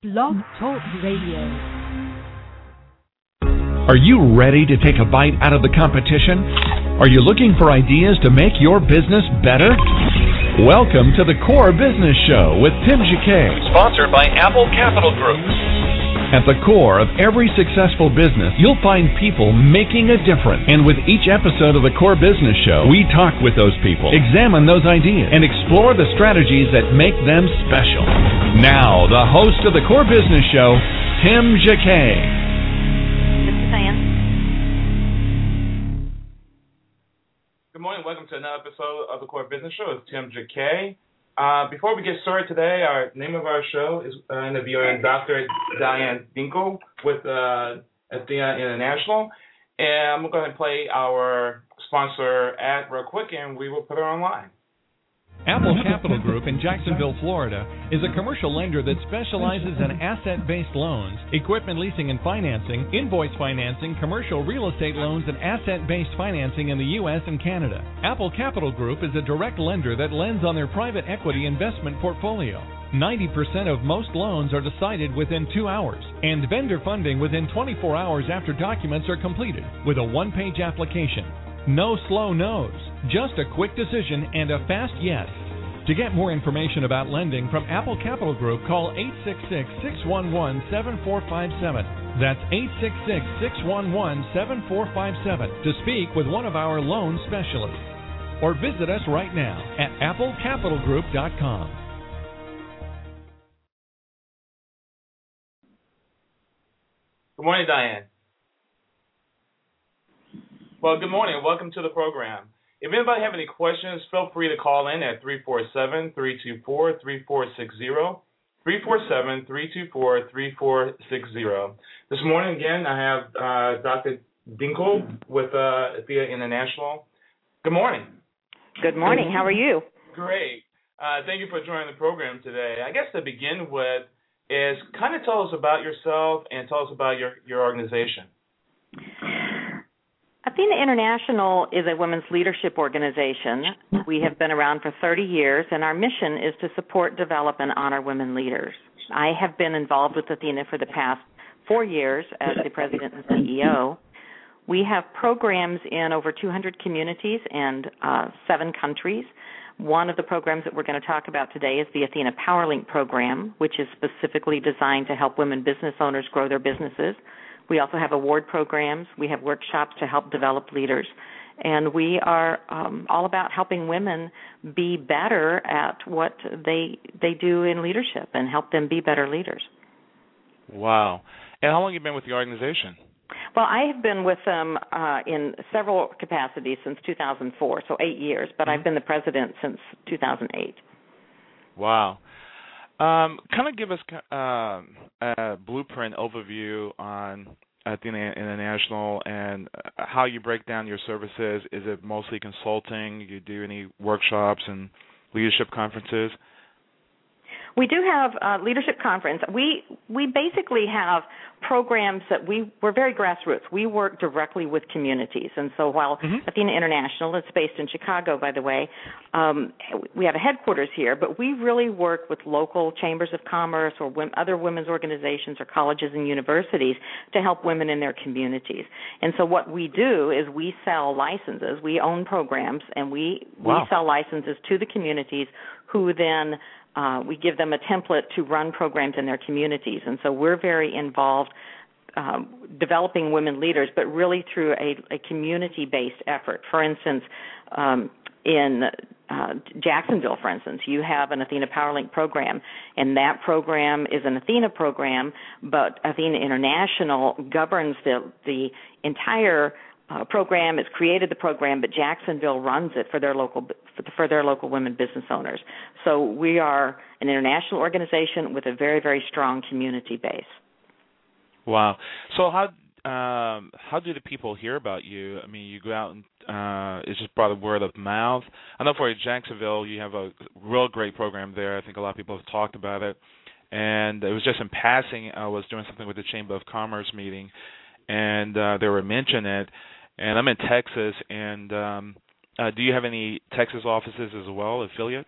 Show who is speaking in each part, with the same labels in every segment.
Speaker 1: Blog Talk Radio.
Speaker 2: Are you ready to take a bite out of the competition? Are you looking for ideas to make your business better? Welcome to the Core Business Show with Tim Jacquet, sponsored by Apple Capital Group. At the core of every successful business, you'll find people making a difference. And with each episode of the Core Business Show, we talk with those people, examine those ideas, and explore the strategies that make them special. Now, the host of the Core Business Show, Tim Jacquet.
Speaker 3: This is Diane.
Speaker 4: Good morning. Welcome to another episode of the Core Business Show. It's Tim Jacquet. Before we get started today, our name of our show is interviewing Dr. Diane Dinkel with Athena International. And I'm going to play our sponsor ad real quick, and we will put her online.
Speaker 2: Apple Capital Group in Jacksonville, Florida, is a commercial lender that specializes in asset-based loans, equipment leasing and financing, invoice financing, commercial real estate loans, and asset-based financing in the U.S. and Canada. Apple Capital Group is a direct lender that lends on their private equity investment portfolio. 90% of most loans are decided within 2 hours, and vendor funding within 24 hours after documents are completed, with a one-page application. No slow no's, just a quick decision and a fast yes. To get more information about lending from Apple Capital Group, call 866-611-7457. That's 866-611-7457 to speak with one of our loan specialists. Or visit us right now at applecapitalgroup.com.
Speaker 4: Good morning, Diane. Well, good morning and welcome to the program. If anybody have any questions, feel free to call in at 347-324-3460, 347-324-3460. This morning, again, I have Dr. Dinkel with Athena International. Good morning.
Speaker 3: Good morning. How are you?
Speaker 4: Great. Thank you for joining the program today. I guess to begin with is kind of tell us about yourself and tell us about your organization.
Speaker 3: Athena International is a women's leadership organization. We have been around for 30 years, and our mission is to support, develop, and honor women leaders. I have been involved with Athena for the past 4 years as the president and CEO. We have programs in over 200 communities and 7 countries. One of the programs that we're going to talk about today is the Athena PowerLink program, which is specifically designed to help women business owners grow their businesses. We also have award programs. We have workshops to help develop leaders. And we are all about helping women be better at what they do in leadership and help them be better leaders.
Speaker 5: Wow. And how long have you been with the organization?
Speaker 3: Well, I have been with them in several capacities since 2004, so 8 years, but I've been the president since 2008.
Speaker 5: Wow. Kind of give us a blueprint overview on Athena International and how you break down your services. Is it mostly consulting? Do you do any workshops and leadership conferences?
Speaker 3: We do have a leadership conference. We basically have programs that we're very grassroots. We work directly with communities. And so while Athena International is based in Chicago, by the way, we have a headquarters here, but we really work with local chambers of commerce or other women's organizations or colleges and universities to help women in their communities. And so what we do is we sell licenses. We own programs, and we sell licenses to the communities who then we give them a template to run programs in their communities. And so we're very involved developing women leaders, but really through a community-based effort. For instance, in Jacksonville, for instance, you have an Athena PowerLink program, and that program is an Athena program, but Athena International governs the entire program. It's created the program, but Jacksonville runs it for their local women business owners. So we are an international organization with a very, very strong community base.
Speaker 5: Wow. So how do the people hear about you? I mean, you go out and it's just by the word of mouth. I know for Jacksonville, you have a real great program there. I think a lot of people have talked about it. And it was just in passing, I was doing something with the Chamber of Commerce meeting, and they were mentioning it. And I'm in Texas, and do you have any Texas offices as well, affiliates?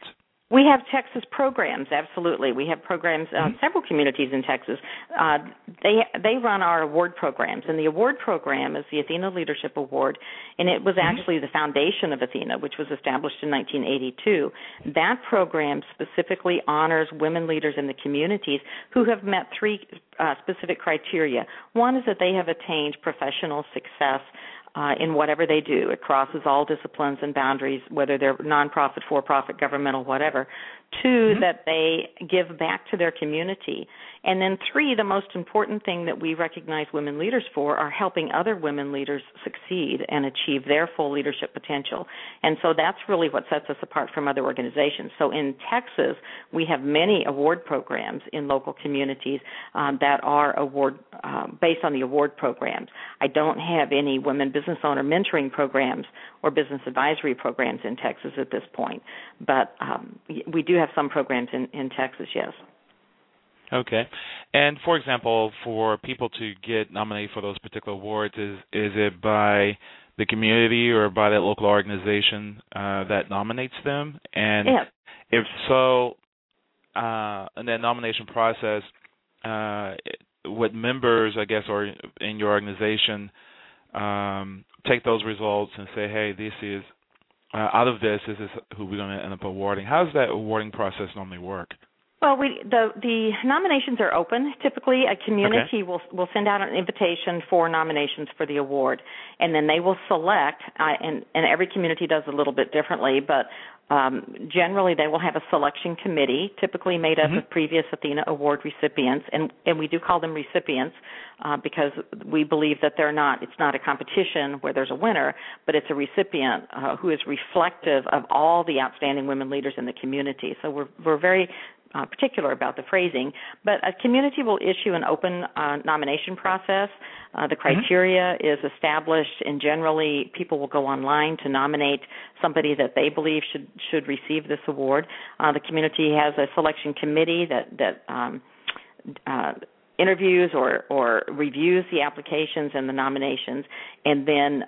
Speaker 3: We have Texas programs, absolutely. We have programs, several communities in Texas. They run our award programs, and the award program is the Athena Leadership Award, and it was actually the foundation of Athena, which was established in 1982. That program specifically honors women leaders in the communities who have met three specific criteria. One is that they have attained professional success in whatever they do. It crosses all disciplines and boundaries, whether they're nonprofit, for-profit, governmental, whatever. Two, that they give back to their community. And then three, the most important thing that we recognize women leaders for are helping other women leaders succeed and achieve their full leadership potential. And so that's really what sets us apart from other organizations. So in Texas, we have many award programs in local communities that are based on the award programs. I don't have any women business owner mentoring programs or business advisory programs in Texas at this point, but we do have some programs in Texas, yes.
Speaker 5: Okay. And, for example, for people to get nominated for those particular awards, is it by the community or by that local organization that nominates them? And if so, in that nomination process, what members, I guess, or in your organization take those results and say, hey, this is, out of this is who we're going to end up awarding? How does that awarding process normally work?
Speaker 3: Well, the nominations are open. Typically, a community will send out an invitation for nominations for the award, and then they will select, and every community does a little bit differently, but generally they will have a selection committee, typically made up of previous Athena Award recipients, and we do call them recipients because we believe that it's not a competition where there's a winner, but it's a recipient who is reflective of all the outstanding women leaders in the community. So we're very particular about the phrasing, but a community will issue an open nomination process. The criteria is established, and generally people will go online to nominate somebody that they believe should receive this award. The community has a selection committee that interviews or reviews the applications and the nominations, and then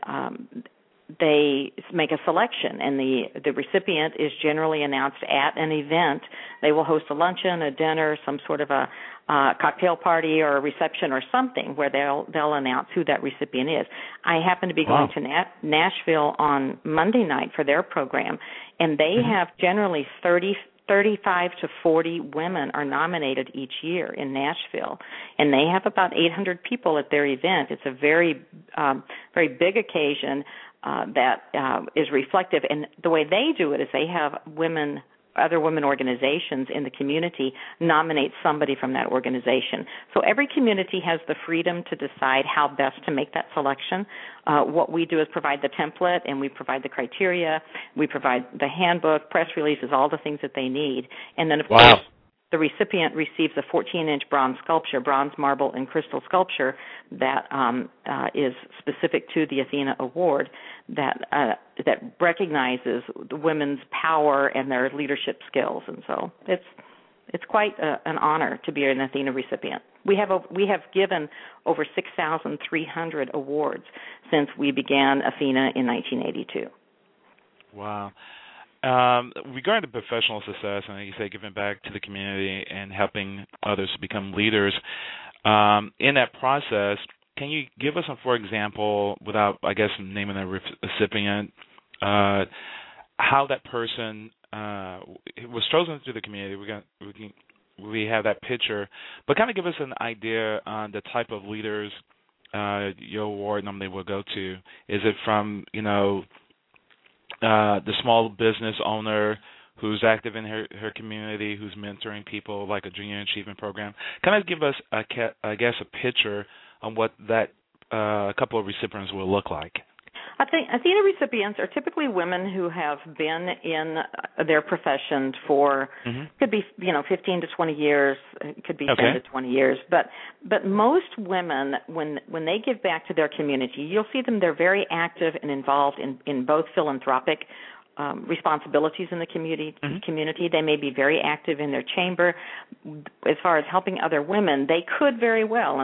Speaker 3: they make a selection, and the recipient is generally announced at an event. They will host a luncheon, a dinner, some sort of a cocktail party or a reception or something where they'll announce who that recipient is. I happen to be going to Nashville on Monday night for their program, and they have generally 35 to 40 women are nominated each year in Nashville, and they have about 800 people at their event. It's a very, very big occasion that is reflective. And the way they do it is they have other women organizations in the community nominate somebody from that organization. So every community has the freedom to decide how best to make that selection. What we do is provide the template, and we provide the criteria. We provide the handbook, press releases, all the things that they need. And then, of course, the recipient receives a 14-inch bronze sculpture, bronze, marble, and crystal sculpture that is specific to the Athena Award that recognizes the women's power and their leadership skills. And so it's quite an honor to be an Athena recipient. We have given over 6,300 awards since we began Athena in 1982.
Speaker 5: Wow. Regarding the professional success, and you say giving back to the community and helping others to become leaders, in that process, can you give us, for example, without, I guess, naming the recipient, how that person was chosen through the community? We have that picture, but kind of give us an idea on the type of leaders your award nominee will go to. Is it from, the small business owner who's active in her community, who's mentoring people like a junior achievement program? Kind of give us, a picture on what that couple of recipients will look like.
Speaker 3: I think Athena recipients are typically women who have been in their profession for could be 15 to 20 years, could be 10 to 20 years. But most women, when they give back to their community, you'll see them. They're very active and involved in both philanthropic responsibilities in the community. They may be very active in their chamber. As far as helping other women, they could very well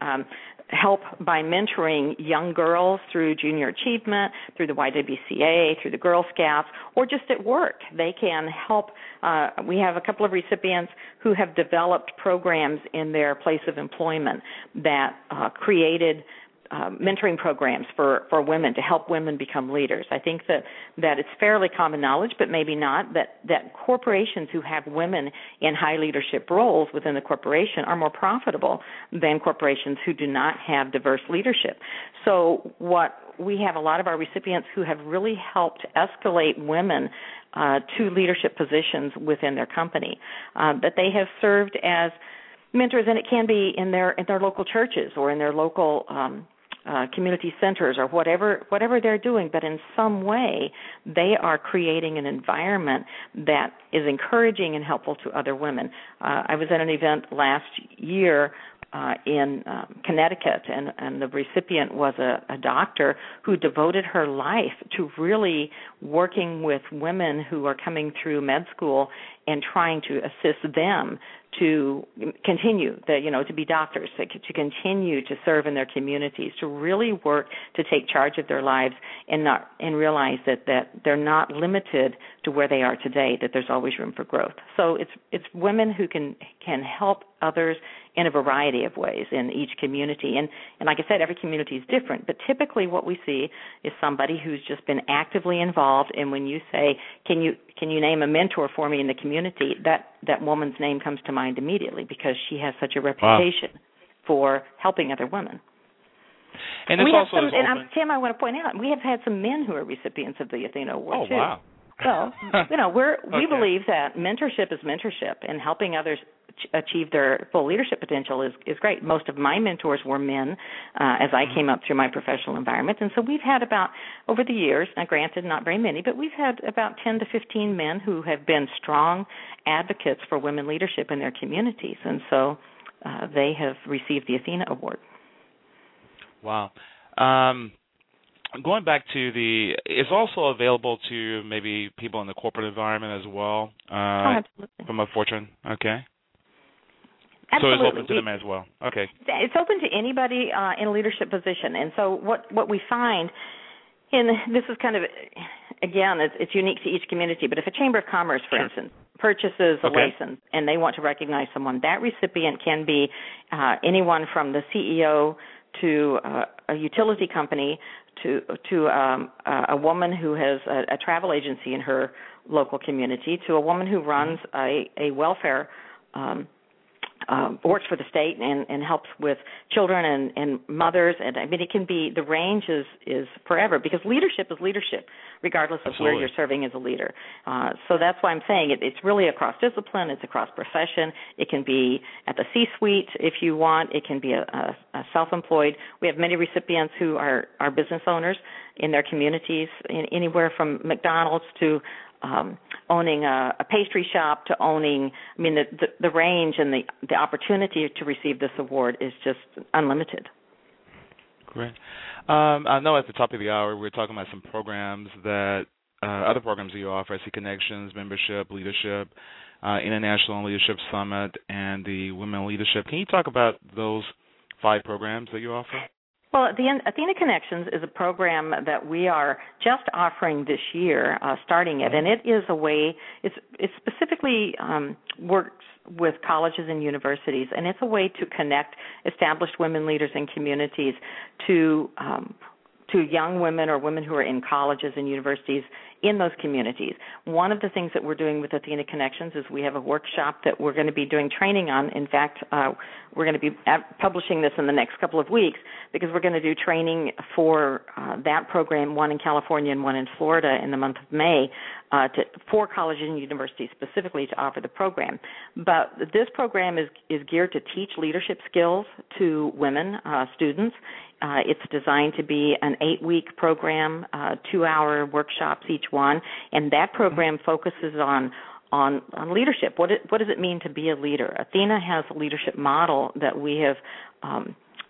Speaker 3: help by mentoring young girls through junior achievement, through the YWCA, through the Girl Scouts, or just at work. They can help. We have a couple of recipients who have developed programs in their place of employment that created mentoring programs for women to help women become leaders. I think that it's fairly common knowledge, but maybe not, that corporations who have women in high leadership roles within the corporation are more profitable than corporations who do not have diverse leadership. So we have a lot of our recipients who have really helped escalate women to leadership positions within their company, that they have served as mentors, and it can be in their local churches or in their local community centers or whatever they're doing, but in some way they are creating an environment that is encouraging and helpful to other women. I was at an event last year in Connecticut, and the recipient was a doctor who devoted her life to really working with women who are coming through med school and trying to assist them to continue to be doctors, to continue to serve in their communities, to really work to take charge of their lives and realize that they're not limited to where they are today, that there's always room for growth. So it's women who can help others in a variety of ways in each community. And like I said, every community is different, but typically what we see is somebody who's just been actively involved, and when you say, can you name a mentor for me in the community, that woman's name comes to mind immediately because she has such a reputation for helping other women.
Speaker 5: And it's also
Speaker 3: Tim, I want to point out, we have had some men who are recipients of the Athena Award, too.
Speaker 5: Oh, wow.
Speaker 3: So, we believe that mentorship is mentorship, and helping others achieve their full leadership potential is great. Most of my mentors were men as I came up through my professional environment, and so we've had about, over the years, now granted not very many, but we've had about 10 to 15 men who have been strong advocates for women leadership in their communities, and so they have received the Athena Award.
Speaker 5: Wow. Going back to it's also available to maybe people in the corporate environment as well.
Speaker 3: Absolutely.
Speaker 5: From a Fortune, okay.
Speaker 3: Absolutely.
Speaker 5: So it's open to them as well. Okay.
Speaker 3: It's open to anybody in a leadership position. And so what we find, and this is kind of, again, it's unique to each community, but if a Chamber of Commerce, for instance, purchases a license and they want to recognize someone, that recipient can be anyone from the CEO to a utility company to a woman who has a travel agency in her local community, to a woman who runs a welfare works for the state and helps with children and mothers. And I mean, it can be, the range is forever, because leadership is leadership, regardless of where you're serving as a leader. So that's why I'm saying it's really across discipline, it's across profession. It can be at the C-suite if you want. It can be a self-employed. We have many recipients who are business owners in their communities, anywhere from McDonald's to owning a pastry shop to owning, I mean, the range and the opportunity to receive this award is just unlimited.
Speaker 5: Great. I know at the top of the hour we're talking about some programs other programs that you offer. I see Connections, Membership, Leadership, International Leadership Summit, and the Women Leadership. Can you talk about those 5 programs that you offer?
Speaker 3: Well, Athena Connections is a program that we are just offering this year, starting it, and it is a way, it specifically works with colleges and universities, and it's a way to connect established women leaders in communities to young women or women who are in colleges and universities in those communities. One of the things that we're doing with Athena Connections is we have a workshop that we're going to be doing training on. In fact, we're going to be publishing this in the next couple of weeks, because we're going to do training for that program, one in California and one in Florida in the month of May, for colleges and universities specifically to offer the program. But this program is geared to teach leadership skills to women students. It's designed to be an 8-week program, 2-hour workshops each one, and that program focuses on leadership. What does it mean to be a leader? Athena has a leadership model that we have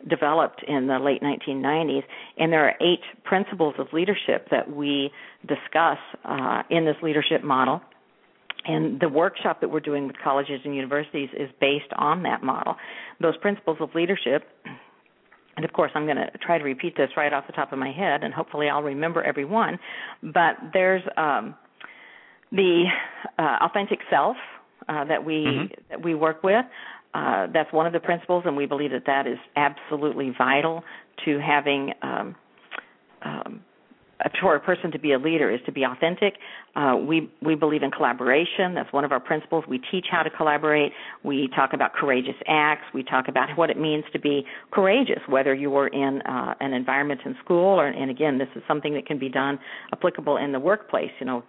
Speaker 3: developed in the late 1990s, and there are 8 principles of leadership that we discuss in this leadership model. And the workshop that we're doing with colleges and universities is based on that model. Those principles of leadership, and of course I'm going to try to repeat this right off the top of my head, and hopefully I'll remember every one, but there's the authentic self that we work with. That's one of the principles, and we believe that is absolutely vital to having for a person to be a leader, is to be authentic. We believe in collaboration. That's one of our principles. We teach how to collaborate. We talk about courageous acts. We talk about what it means to be courageous, whether you are in an environment in school, and again, this is something that can be done applicable in the workplace.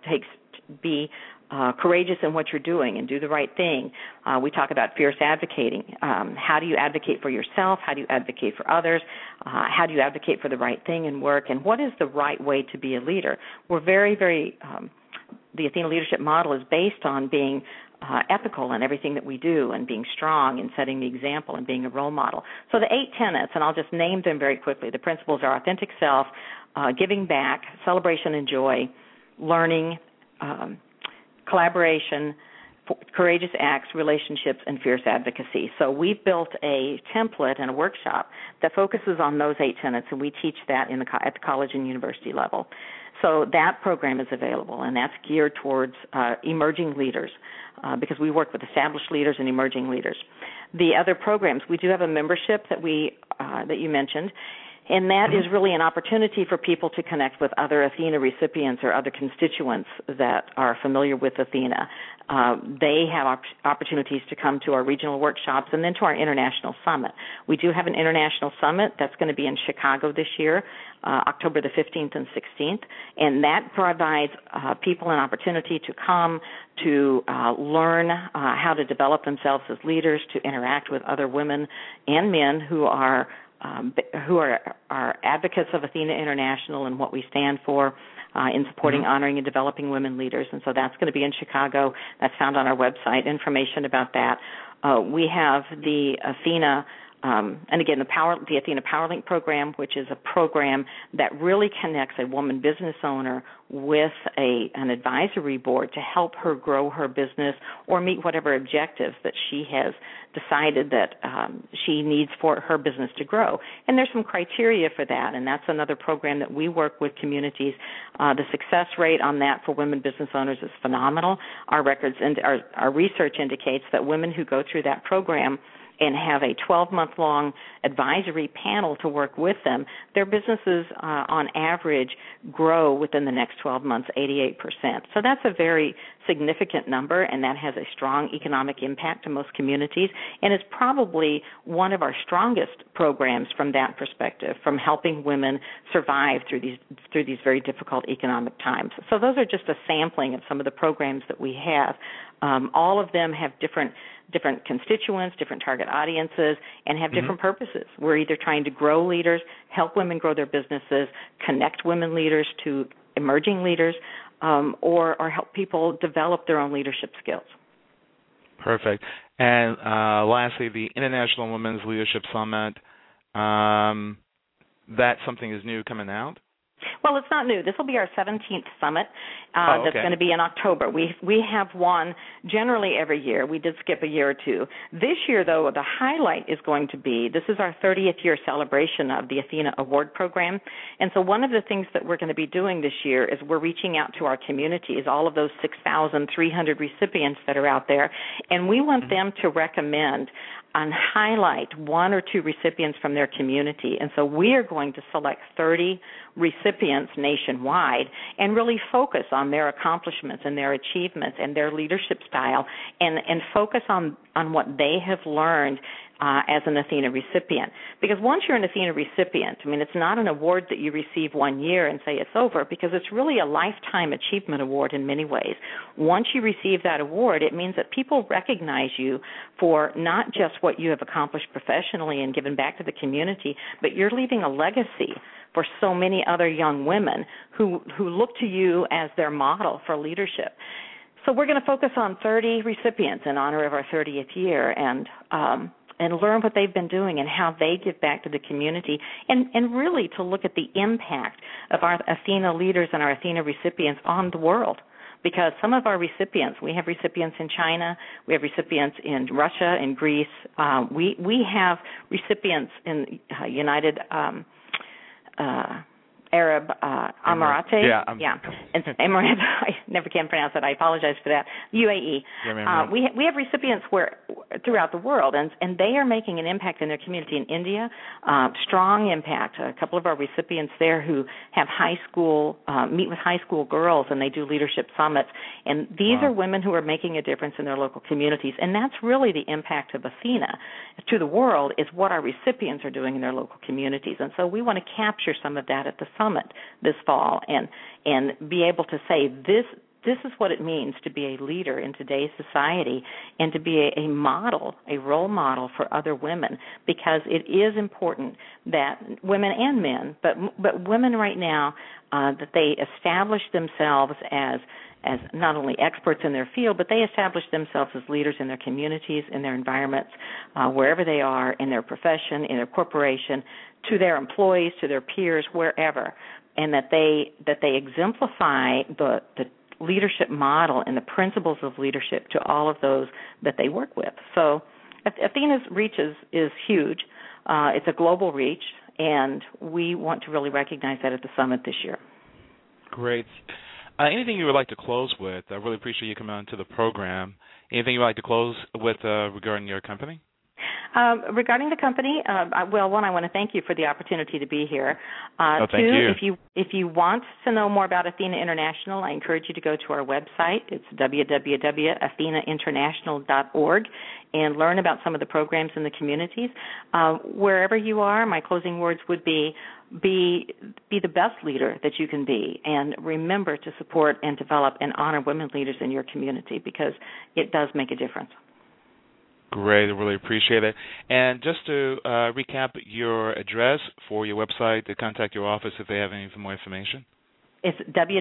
Speaker 3: Be courageous in what you're doing and do the right thing. We talk about fierce advocating. How do you advocate for yourself? How do you advocate for others? How do you advocate for the right thing in work? And what is the right way to be a leader? We're very, very, the Athena leadership model is based on being ethical in everything that we do and being strong and setting the example and being a role model. So the 8 tenets, and I'll just name them very quickly. The principles are authentic self, giving back, celebration and joy, learning, collaboration, courageous acts, relationships, and fierce advocacy. So we've built a template and a workshop that focuses on those 8 tenets, and we teach that at the college and university level. So that program is available, and that's geared towards emerging leaders because we work with established leaders and emerging leaders. The other programs, we do have a membership that you mentioned, and that is really an opportunity for people to connect with other Athena recipients or other constituents that are familiar with Athena. They have opportunities to come to our regional workshops and then to our international summit. We do have an international summit that's going to be in Chicago this year, October the 15th and 16th, and that provides people an opportunity to come to learn how to develop themselves as leaders, to interact with other women and men who are advocates of Athena International and what we stand for in supporting, honoring, and developing women leaders. And so that's going to be in Chicago. That's found on our website, information about that. We have the Athena and again, the Athena PowerLink program, which is a program that really connects a woman business owner with an advisory board to help her grow her business or meet whatever objectives that she has decided that she needs for her business to grow. And there's some criteria for that, and that's another program that we work with communities. The success rate on that for women business owners is phenomenal. Our records and our research indicates that women who go through that program and have a 12-month-long advisory panel to work with them, their businesses, on average, grow within the next 12 months 88%. So that's a very significant number, and that has a strong economic impact to most communities, and is probably one of our strongest programs from that perspective, from helping women survive through these very difficult economic times. So those are just a sampling of some of the programs that we have. All of them have different constituents, different target audiences, and have different purposes. We're either trying to grow leaders, help women grow their businesses, connect women leaders to emerging leaders, or help people develop their own leadership skills.
Speaker 5: Perfect. And lastly, the International Women's Leadership Summit, that's something is new coming out?
Speaker 3: Well, it's not new. This will be our 17th summit. That's going to be in October. We have one generally every year. We did skip a year or two. This year, though, the highlight is going to be, this is our 30th year celebration of the Athena Award Program. And so one of the things that we're going to be doing this year is we're reaching out to our communities, all of those 6,300 recipients that are out there, and we want them to recommend and highlight one or two recipients from their community. And so we are going to select 30 recipients nationwide and really focus on their accomplishments and their achievements and their leadership style and focus on what they have learned as an Athena recipient. Because once you're an Athena recipient, I mean, it's not an award that you receive 1 year and say it's over, because it's really a lifetime achievement award in many ways. Once you receive that award, it means that people recognize you for not just what you have accomplished professionally and given back to the community, but you're leaving a legacy for so many other young women who look to you as their model for leadership. So we're going to focus on 30 recipients in honor of our 30th year, and learn what they've been doing and how they give back to the community, and really to look at the impact of our Athena leaders and our Athena recipients on the world. Because some of our recipients, we have recipients in China, we have recipients in Russia, in Greece. We have recipients in United Arab Emirates. And Emirates. I never can pronounce that. I apologize for that. UAE. We have recipients throughout the world, and they are making an impact in their community. In India, strong impact. A couple of our recipients there who have meet with high school girls, and they do leadership summits. And these are women who are making a difference in their local communities. And that's really the impact of Athena to the world, is what our recipients are doing in their local communities. And so we want to capture some of that at the summit this fall, and be able to say this is what it means to be a leader in today's society, and to be a model, a role model for other women, because it is important that women and men, but women right now, that they establish themselves as not only experts in their field, but they establish themselves as leaders in their communities, in their environments, wherever they are, in their profession, in their corporation, to their employees, to their peers, wherever, and that they exemplify the leadership model and the principles of leadership to all of those that they work with. So Athena's reach is huge. It's a global reach, and we want to really recognize that at the summit this year.
Speaker 5: Great. Anything you would like to close with? I really appreciate you coming on to the program. Anything you would like to close with regarding your company?
Speaker 3: Regarding the company, one, I want to thank you for the opportunity to be here.
Speaker 5: Thank
Speaker 3: you. If you want to know more about Athena International, I encourage you to go to our website. It's www.athenainternational.org, and learn about some of the programs in the communities. Wherever you are, my closing words would be the best leader that you can be, and remember to support and develop and honor women leaders in your community, because it does make a difference.
Speaker 5: Great, I really appreciate it. And just to recap your address for your website, to contact your office if they have any more information.
Speaker 3: It's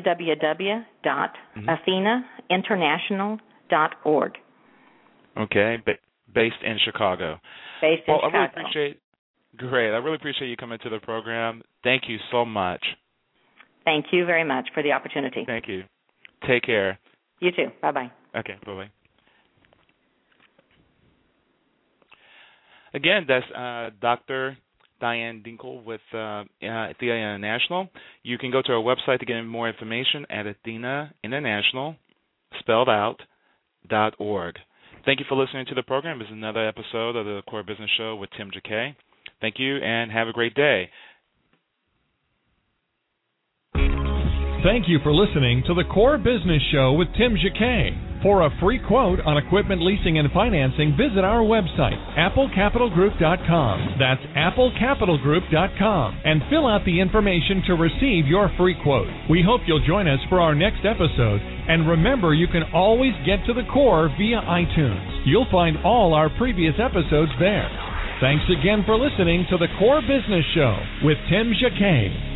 Speaker 3: www.athenainternational.org.
Speaker 5: Okay, based in Chicago.
Speaker 3: Based in Chicago.
Speaker 5: I really appreciate you coming to the program. Thank you so much.
Speaker 3: Thank you very much for the opportunity.
Speaker 5: Thank you. Take care.
Speaker 3: You too. Bye-bye.
Speaker 5: Okay, bye-bye. Again, that's Dr. Diane Dinkel with Athena International. You can go to our website to get more information at athenainternational, spelled out, .org. Thank you for listening to the program. This is another episode of the Core Business Show with Tim Jacquet. Thank you, and have a great day.
Speaker 2: Thank you for listening to the Core Business Show with Tim Jacquet. For a free quote on equipment leasing and financing, visit our website, applecapitalgroup.com. That's applecapitalgroup.com, and fill out the information to receive your free quote. We hope you'll join us for our next episode, and remember, you can always get to the Core via iTunes. You'll find all our previous episodes there. Thanks again for listening to the Core Business Show with Tim Jacquet.